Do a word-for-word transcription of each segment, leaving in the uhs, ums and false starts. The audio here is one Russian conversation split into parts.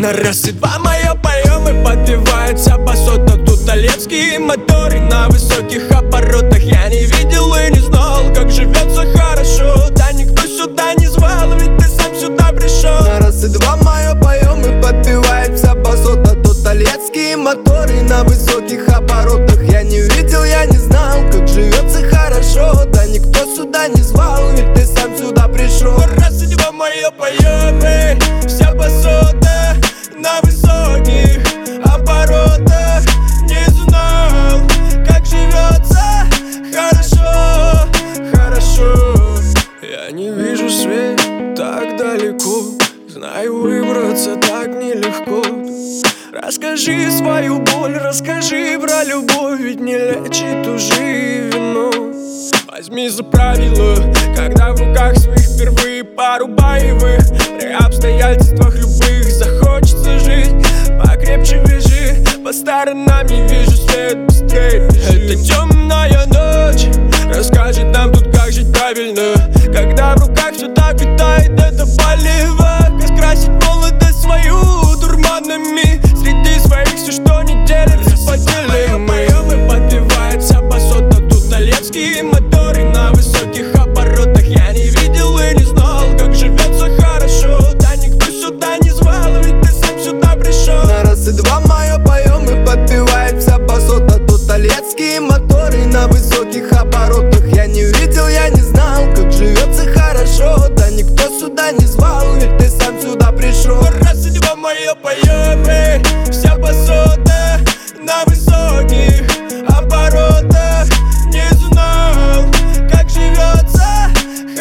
На раз и два моё поем и подпевается басота. Тут толецкие моторы на высоких оборотах. Я не видел и не знал, как живется хорошо. Да никто сюда не звал, ведь ты сам сюда пришел. На раз и два моё поем и подпевается басота. Тут толецкие моторы на высоких оборотах. Я не видел, я не знал, как живется хорошо. Да никто сюда не звал, ведь ты сам сюда пришел. На раз и два моё поем и вся басота на высоких оборотах. Не знал, как живется хорошо, хорошо. Я не вижу свет так далеко, знаю, выбраться так нелегко. Расскажи свою боль, расскажи про любовь, ведь не лечит уже вино. Возьми за правило, когда в руках своих впервые пару боевых. При обстоятельствах любых захочется жить, покрепче вяжи. По сторонам не вижу свет, быстрее бежи. Это темная ночь расскажет нам тут, как жить правильно. Когда в руках все так витает, это болево. Как скрасить молодость свою дурманами. Среди своих все, что не делится, поделим мы. И подпевается басота. Тут толецкие моторы на высоких оборотах. Я не видел и не знал, как живется хорошо. Да никто сюда не звал, ведь ты сам сюда пришел. На раз и два моё поем и подпевается басота. Тут толецкие моторы на высоких оборотах. Я не видел, я не знал, как живется хорошо. Да никто сюда не звал, ведь ты сам сюда пришел. Раз и два моё поем и вся басота на высоких оборотах. Не знал, как живется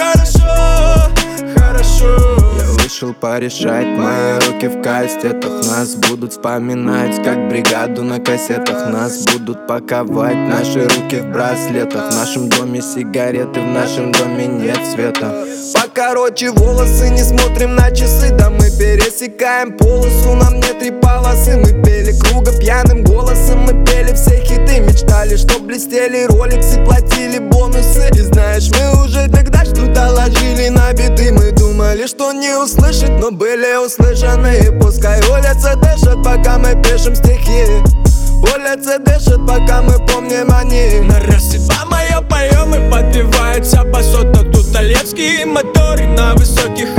хорошо, хорошо. Я вышел порешать, мои руки в кастетах. Нас будут вспоминать, как бригаду на кассетах. Нас будут паковать, наши руки в браслетах. В нашем доме сигареты, в нашем доме нет света. Покороче волосы, не смотрим на часы. Да мы пересекаем полосу, нам нет три полосы. Мы пели круга пьяным голосом, мы пели все хиты. Мечтали, что блестели роликсы, платили бонусы. И знаешь, мы уже тогда что-то ложили на биты. Мы думали, что не услышат, но были услышаны. Пускай улица дышит, пока мы пишем стихи. Улица дышит, пока мы помним о них. На раз и два моё поем и подпевается басота. Тут толецкие моторы на высоких